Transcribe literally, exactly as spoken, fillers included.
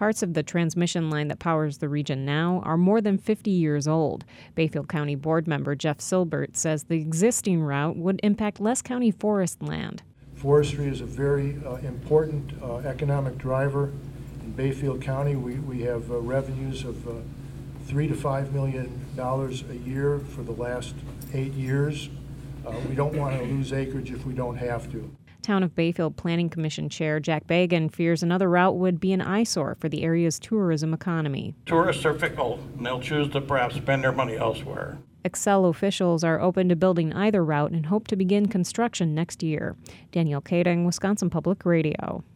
Parts of the transmission line that powers the region now are more than fifty years old. Bayfield County Board member Jeff Silbert says the existing route would impact less county forest land. Forestry is a very uh, important uh, economic driver in Bayfield County. We, we have uh, revenues of uh, three to five million dollars a year for the last eight years. Uh, we don't want to lose acreage if we don't have to. Town of Bayfield Planning Commission Chair Jack Bagan fears another route would be an eyesore for the area's tourism economy. Tourists are fickle, and they'll choose to perhaps spend their money elsewhere. Excel officials are open to building either route and hope to begin construction next year. Danielle Kading, Wisconsin Public Radio.